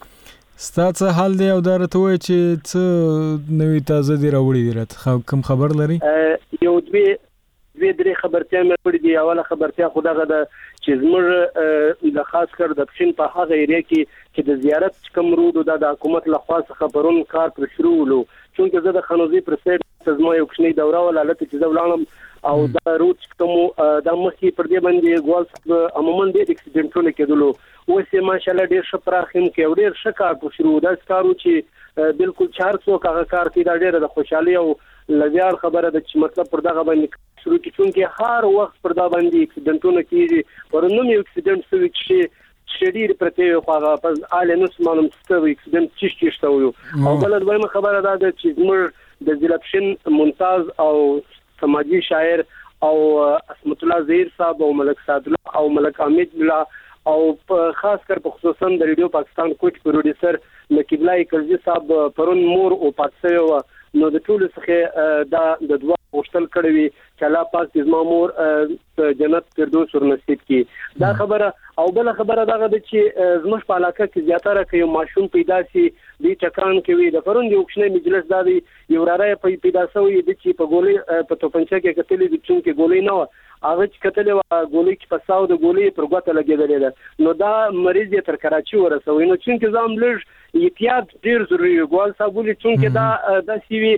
ستاسو حال دی او درته وای چې څه نوې تازه دی راوړي دی راته کوم خبر لري؟ یو دوی دوی درې خبرتیا مې پړې دی. اوله خبرتیا خدغه ده چې زموږ د خاص کر د پښین په هغه ایریا کې چې د زیارت کم رود د حکومت لخوا څخه پرون کار پر شروع ولو چونکه زه د خنوزي پر سیټ زما یو کښنی دوره ولاله چې زه ولانم او دا رود کوم د مخې پر دې باندې ګوال عموما د اکسیډنټونو کېدلو اوس ماشاءالله ډیر ښه پراخم کې ډیر ښه کار پر شروع دا کارو چې بالکل چار څو کار کار کې دا ډیره د خوشحالي او لویار خبره ده چې مطلب پر دغه باندې شروع کی چونکه هر وخت پر دا باندې اکسیډنټونه کیږي ورنوم یو اکسیډنټ سوي چې شډیر پرته خو په اله نو سمانم ستوي اکسیډنټ چې کیشته وي او بل دویمه خبره ده چې زموږ د ضلع ممتاز او سماجی شاعر او اسمت الله زهیر صاحب او ملک سعد الله او ملک حمید الله او خاص کر په خصوصا د ریډیو پاکستان کوټ پروډوسر نقیب الله کلزی صاحب پرون مور او پاتسیو نو د ټول څخه دا د دوا پوښتل کړی وی چې الله پاک دې زما مور جنت فردوس ورنصیب کړي. دا خبره او بل خبره دا ده چې زموږ په علاقه کې زیاتره کې ماشوم پیدا شي د چکان کې وي د پرون دی وښنه مجلس دا دی یو راړی پیدا شوی د چې په ګولې په توپنچه کې کتلې د چون کې ګولې نه هغه چې کتلې و ګولې کې پساو د ګولې پر ګوته لګېدلې ده نو دا مریض یې تر کراچي ورسوي نو چې ځم لږ احتیاط ډیر ضروری ګوال صاحب ولې چې دا د سیوی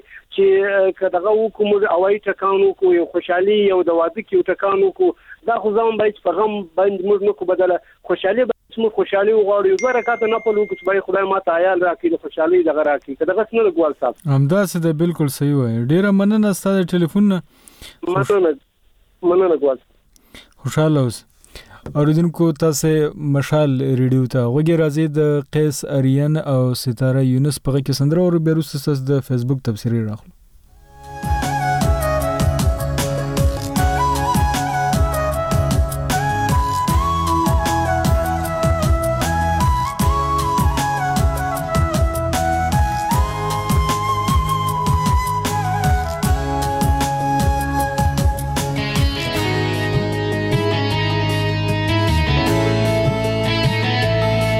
چې کداغه حکومت اوای ټکانو کو یو خوشحالي یو د واده کې ټکانو کو دا خو ځم باید په غم باندې موږ نو کو بدله خوشحالي به مو خوشحالي وغواړو یو رکعت نه په لوګ چې خدای ما ته عیال راکړي د خوشحالي دغه راکړي کداغه څنګه ګوال صاحب همدا څه ده بالکل صحیح وای. ډیره مننه ستاسو ټلیفون نه مننه مننه ګوال خوشاله اوس. اوریدونکو تاسو مشال ریډیو ته وګورئ راځي د قیس اریان او ستاره یونس په کې سندره او بیروس تاسو د فیسبوک تبصری راخلو.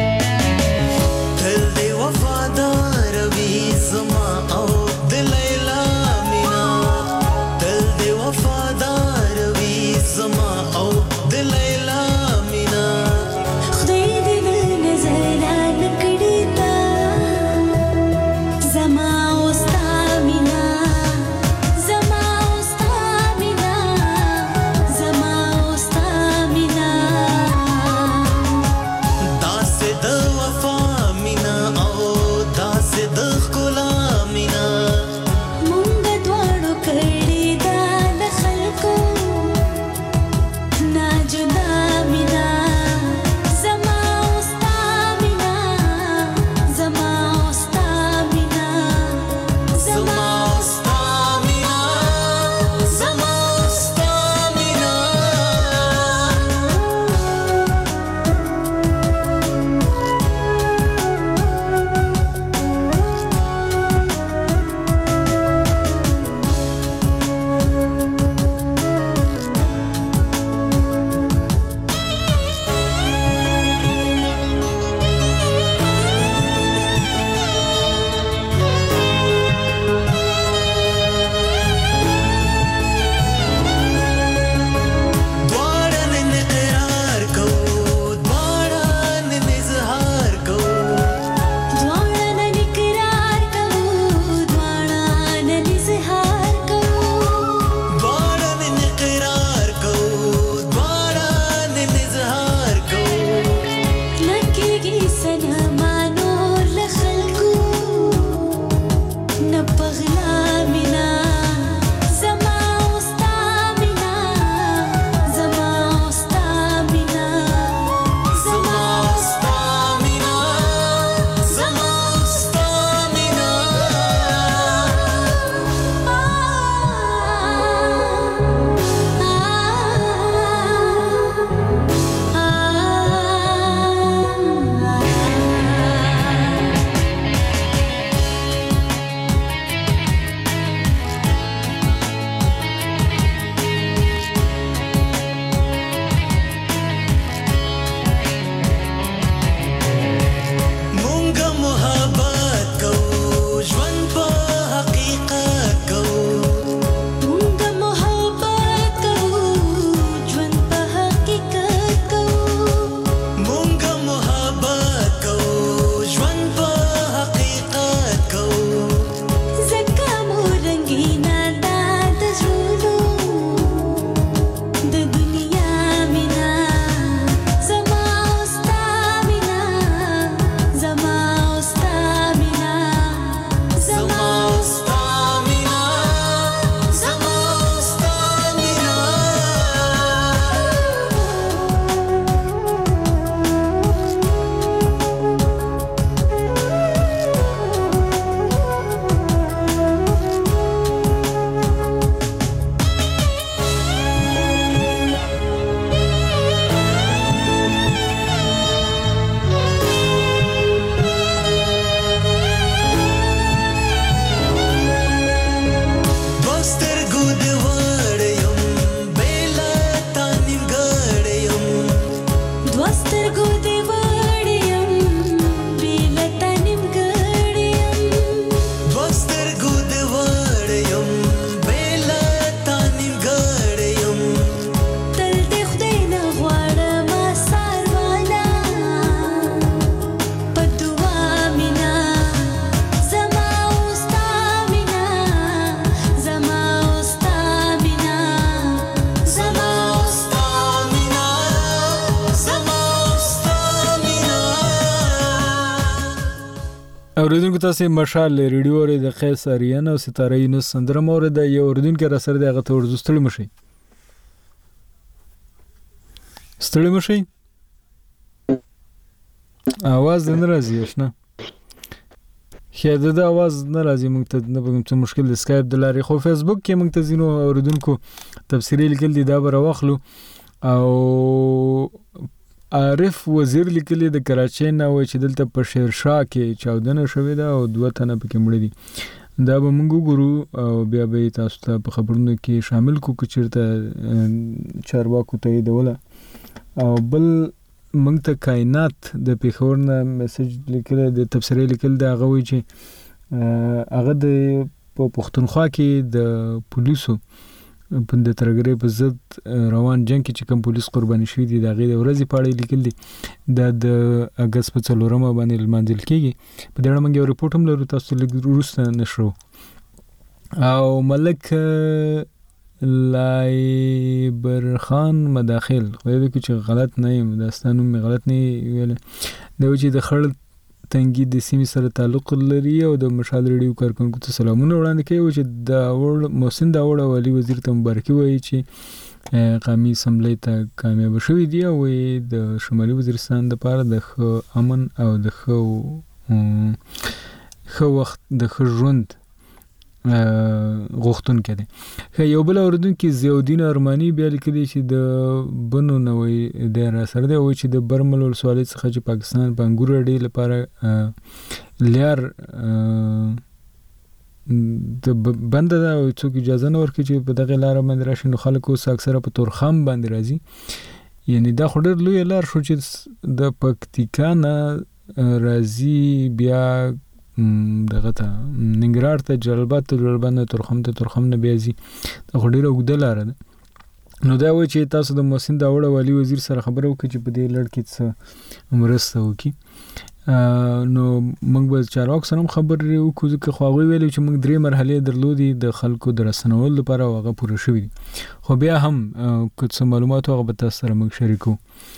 وفادار وی زما او د لیلا اوریدونکو تاسو مشال ریډیو اوري د قیس اریان او ستاره یونس سندره مورد یو اوریدونکو را سره دغه تور زستړی مشي ستړی مشي आवाज نه راځي آشنا خیاده د आवाज نه راځي موږ ته نه بګم څه مشکل د اسکایپ د لارې خو فیسبوک کې موږ ته زینو اوریدونکو تفسیری لیکل دي دا بر واخلو او عارف وزیر لیکلی د کراچۍ نه و چې دلته په شیرشاه کې چاودنه شوې ده او دوه تنه پکې مړه دي دا به موږ ګورو او بیا به تاسو ته په خبرونو کې شامل کو چې چیرته چارواکو ته دوله او بل موږ ته کائنات د پیښور نه میسج لیکل د تفسیری لیکل دا غوي چې هغه د پښتونخوا کې د پولیسو په د ترګری په ضد روان جنگ کې چې کوم پولیس قرباني شوی دي دا غي د ورځې پاړې لیکل دي د د اگست په څلورمه باندې المنځل کېږي په دې اړه موږ یو رپورټ هم لرو تاسو لږ وروسته نشرو او ملک لایبر خان مداخل خو دې کې چې غلط نه یم داستانو مې غلط نه ویل دا چې د خړ تنګي د سیمې سره تعلق لري او د مشال ریډیو کارکونکو ته سلامونه وړاندې کوي چې د اور محسن داوړ والی وزیر ته مبارکي وایي چې قومي اسمبلی ته کامیاب شوی دی او د شمالي وزیرستان لپاره د امن او د خو خو وخت د ژوند غوښتون کړي خو یو بل اوردونکو زیودین ارمانی بیا لیکلی چې د بنو نوې د را سره دی او چې د برمل ولسوالۍ څخه چې پاکستان په انګور ډې لپاره لیار د بند دا او څوک اجازه نه ورکړي چې په دغه لار باندې راشي نو خلکو اکثره په تورخم باندې راځي یعنی دا خو ډېر لوی لار شو چې د پکتیکا نه راځي بیا دغه ته ننګرهار ته جلالباد ته جلالباد نه تورخم ته تورخم نه بیازي دا خو ډېره اوږده لاره ده نو دا وایي چې تاسو د محسن داوړ والی وزیر سره خبره وکړئ چې په دې لړ کې څه مرسته وکړي نو موږ به چارواکو سره هم خبرې وکړو ځکه خو هغوی ویلي چې موږ درې مرحلې درلودې د خلکو د رسنولو لپاره او هغه پوره شوي دي خو بیا هم که څه معلومات هغه به تاسو سره موږ شریکو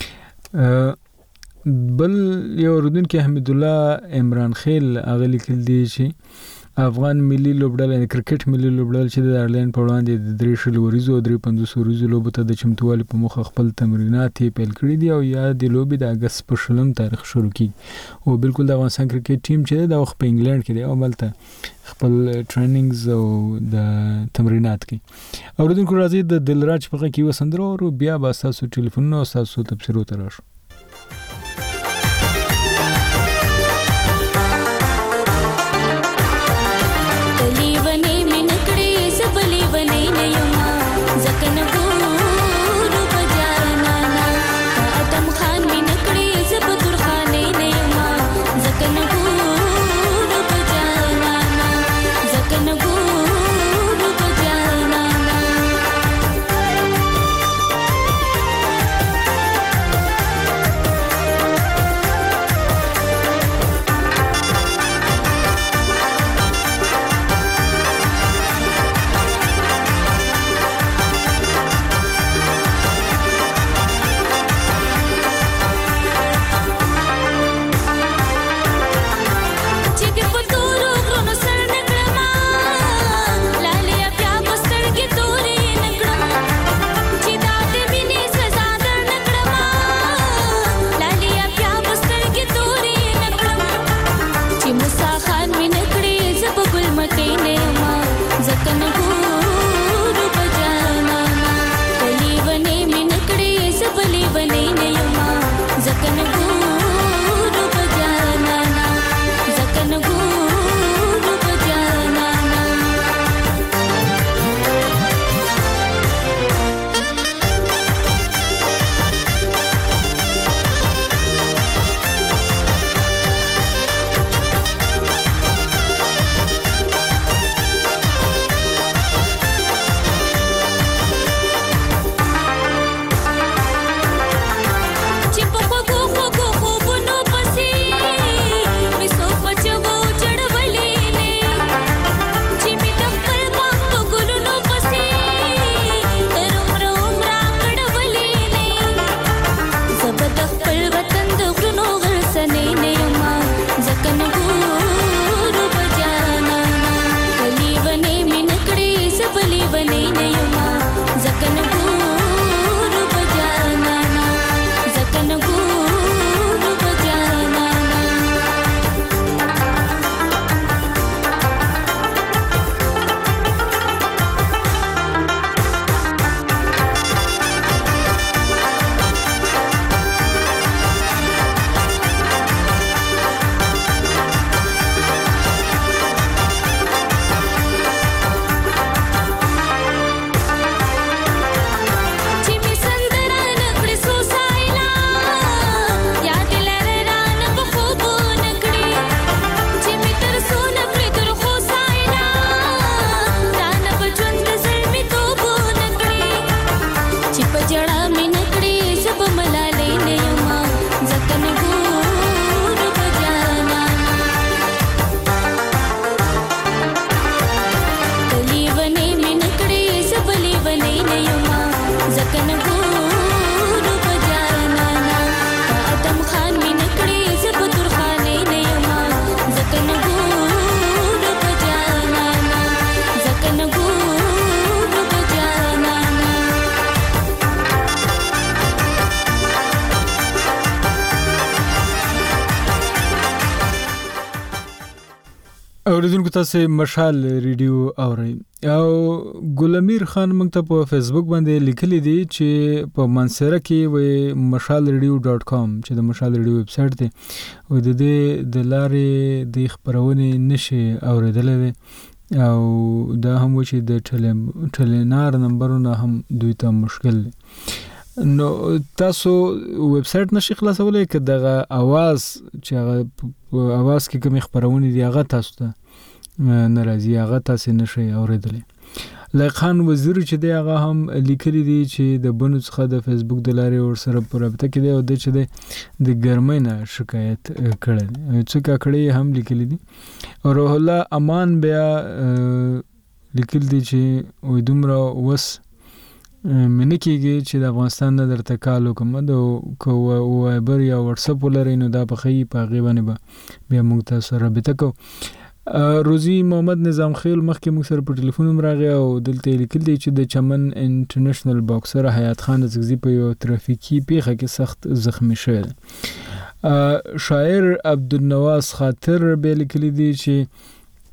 بل یو اوریدونکو حمید الله عمران خیل هغه لیکل دي چې افغان ملي لوبډله کرکټ ملي لوبډله چې د ایرلند په وړاندې د درې شلو وریزو او درې پنځوس وریزو لوبو ته د چمتووالي په موخه خپل تمرینات یې پیل کړي دي او یا د لوبې د اګست په شلم تاریخ شروع کیږي او بالکل د افغانستان کرکټ ټیم چې د وخت په انګلند کې دی او ملته خپل ټریننګز او د تمرینات کوي اوریدونکو راځي د دلراج په کې وسندرو او بیا به تاسو ټلیفون او تاسو تفسیرو ته راشو اوریدونکو تاسو مشال ریډیو اورئ او ګل امیر خان موږ ته په فیسبوک باندې لیکلی دی چې په منصره کې و مشال ریډیو ډاٹ کام چې د مشال ریډیو ویب سټ دی او د دې د لارې د خبرونې نشي اوریدلې او دا هم و چې د ټلینار نمبرونه هم دوی ته مشکل دی نو تاسو ویب سټ نشي خلاصولای که دغه आवाज چې هغه आवाज کې کوم خبرونه دی هغه تاسو ته ناراضي هغه تاسو نشي اوریدلې لایق خان وزیر چې دی هغه هم لیکلي دی چې د بنو څخه د فیسبوک د لارې ور سره په رابطه کې دی او د چې دی د ګرمۍ نه شکایت کړی څه کړي هم لیکلي دي او روح الله امان بیا لیکل دي چې وې دومره وس منه کېږي چې د افغانستان نه درته کال وکړم د کو وایبر یا واتس اپ ولرئ نو دا په ښه په هغې باندې به بیا موږ تاسو سره رابطه کوو روزي محمد نظام خیل مخکې موږ سره په ټلیفون هم راغی او دلته یې لیکل دی چې د چمن انټرنیشنل باکسر حیات خان زغزي په یو ترافیکي پیښه کې سخت زخمی شوی دی شاعر عبدالنواز خاطر به لیکلی دی چې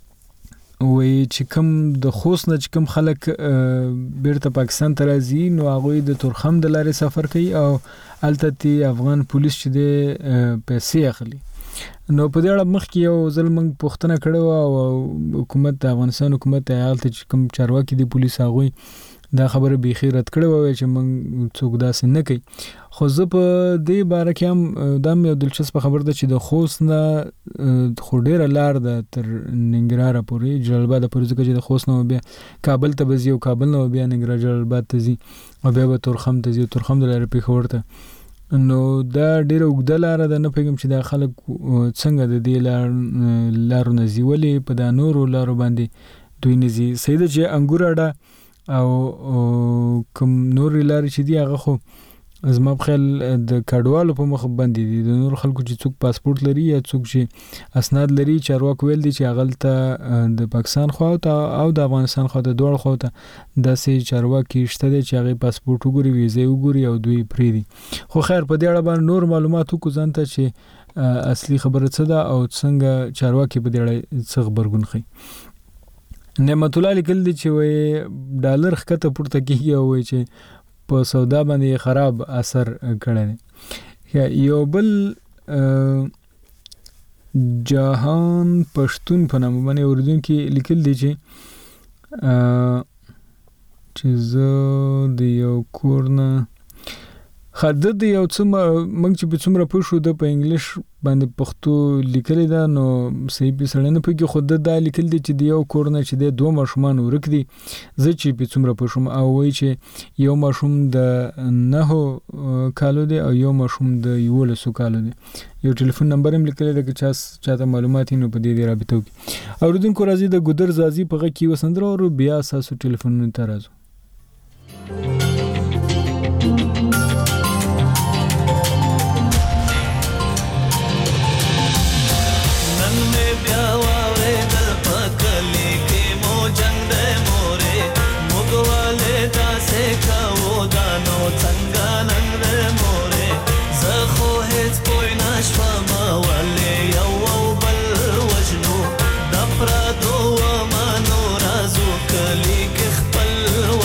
وای چې کوم د خوست نه چې کوم خلک بیرته پاکستان ته راځي نو هغوی د تورخم د لارې سفر کوي او هلته افغان پولیس چې دی پیسې اخلي نو په دې اړه مخکې یو ځل موږ پوښتنه کړې وه او حکومت د افغانستان حکومت هلته چې کوم چارواکي دي پولیس هغوی دا خبره بیخي رد کړې وه چې موږ څوک داسې نه کوي خو زه په دې باره کې هم دا هم یو دلچسپه خبر ده چې د خوست نه خو ډېره لار ده تر ننګرهاره پورې جلال آباد پورې ځکه چې د خوست نه بیا کابل ته به ځي او کابل نه بیا ننګرهار جلال آباد ته ځي او بیا به تورخم ته ځي او تورخم د لارې پېښور ته نو دا ډېره اوږده لاره ده نه پوهېږم چې دا خلک څنګه د دې لار لارو نه ځي ولې په دا نورو لارو باندې دوی نه ځي صحیح ده چې انګور اډه او کوم نورې لارې چې دي هغه خو زما په خیال د کډوالو په مخ باندې دي د نور خلکو چې څوک پاسپورت لري یا څوک چې اسناد لري چارواکو ویل دي چې هغلته د پاکستان خوا او د افغانستان خوا ته دواړو خوا ته داسې چارواکي شته دي چې هغې پاسپورت وګوري ویزې وګوري او دوی پرېږدي خو خیر په دې اړه باندې نور معلومات وکړو ځان ته چې اصلي خبره څه ده او څنګه چارواکي په دې اړه څه غبرګون ښیي نعمت الله لیکل دي چې وایي ډالر ښکته پورته کېږي او وایي چې په سودا باندې خراب اثر کړی دی یو بل جهان پښتون په نامه باندې اردوونکي لیکل دي چې چې زه د یو کور نه خاطر د یو څه موږ چې په څومره پوه شو د په انګلیش باندې پښتو لیکلی ده نو صحیح په سړی نه پوهېږي خو ده دا لیکل دي چې د یو کور نه چې دی دوه ماشومان ورک دي زه چې په څومره پوه شوم او وایي چې یو ماشوم د نهو کالو دی او یو ماشوم د یولسو کالو دی یو ټلیفون نمبر هم لیکلی ده که چا چاته معلومات وي نو په دې دې رابطه وکړي اورېدونکو راځي د ګودر زازي په غږ کې یوه سندره اورو بیا ستاسو ټلیفونونو ته راځو Dapra do amano razu kali ke khpal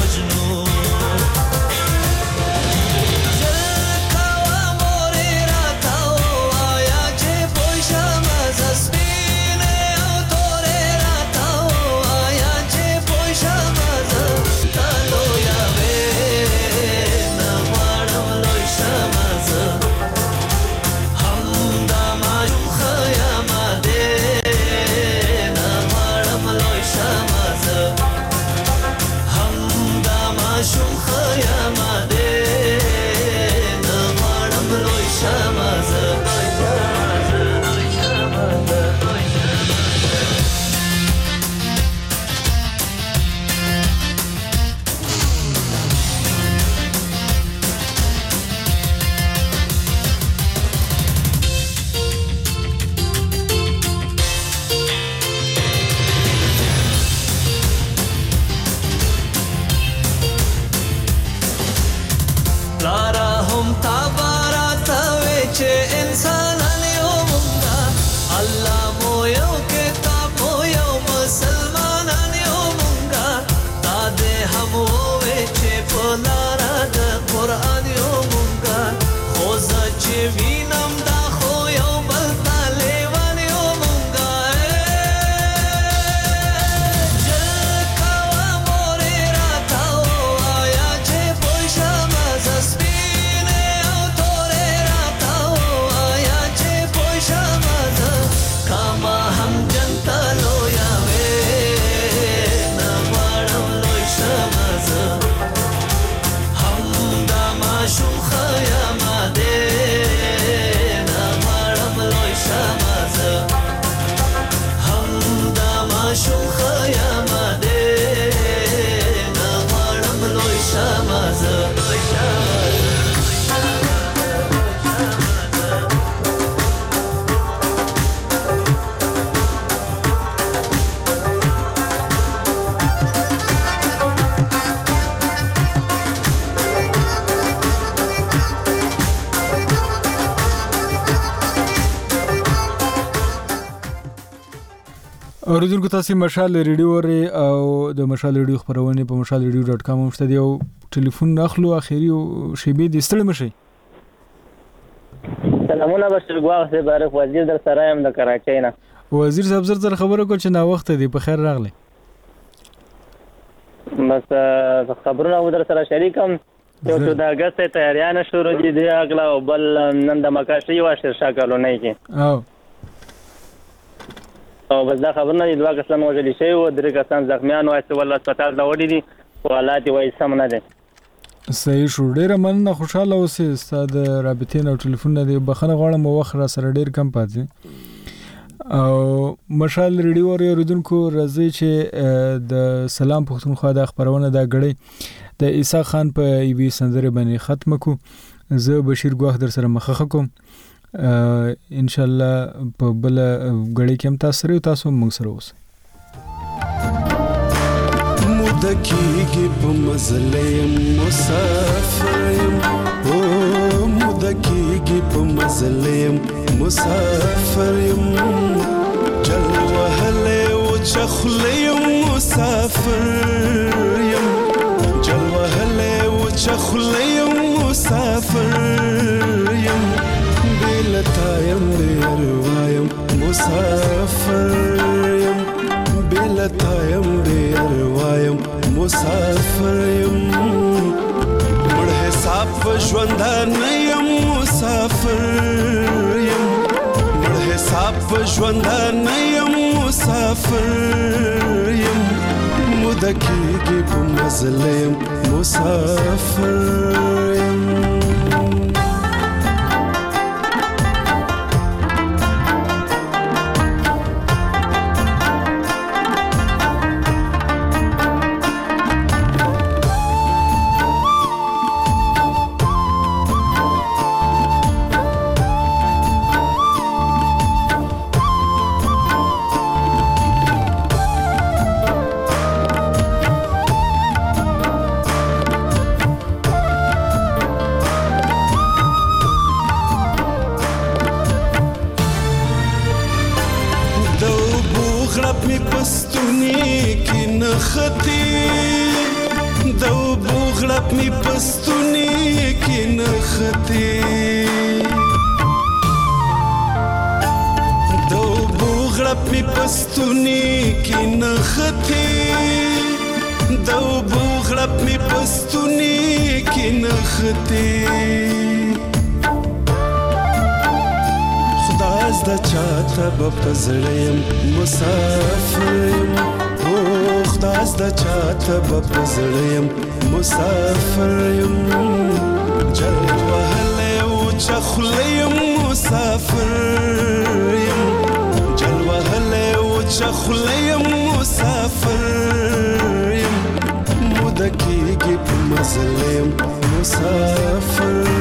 اوریدونکو تاسو مشال ریډیو وري او د مشال ریډیو خبرونه په مشال ریډیو ډاټ کام مشته دی او ټلیفون اخلو اخیری شیبې د ستړي مشي. سلامونه بشیر ګواغ سے بارک وزیر در سره يم د کراچۍ نه. وزیر صاحب زر زر خبره کو چې نا وخت دی په خیر راغلی. بس خبرونه و در سره شریکم یو څو د اگست تیاریانه شروع دي د اغلا او بل نن د مکاشي او شرشا کالونی کې. او او بس دا خبرونه د دوه کسان وژل شي او درې کسان زخمیان وایي چې ول هسپتال ته وړي دي او حالات وایي سم نه دي. صحیح شو. ډیره مننه، خوشاله اوسئ. ستاسو د رابطې او ټلیفون نه دی بخنه غواړم وخت را سره ډیر کم پاتې او مشال ریډیو اوریدونکو راځي چې د سلام پښتونخوا د خبرونه دا غړي د عیسی خان په ایوي سندره باندې ختم کو. زه بشیر ګواخ در سره مخه کوم ان شاء الله په بل غړي کې هم تاسو سره تاسو موږ سره اوسئ. مدکیږي په مزلې مسافر او مدکیږي په مزلې مسافر جل وهله او چخلې مسافر جل وهله او چخلې مسافر بلتایم بیروایم مسافر بلتایم بیروایم مسافر مړ حساب ژوند نه یم مسافر مړ حساب ژوند نه یم مسافر مدکیږي په مزلم مسافر پزړیم مسافر او خداس د چاته پزړیم مسافر جل وهله او چخلیم مسافر جل وهله او چخلیم مسافر مدکیږي په مزلیم مسافر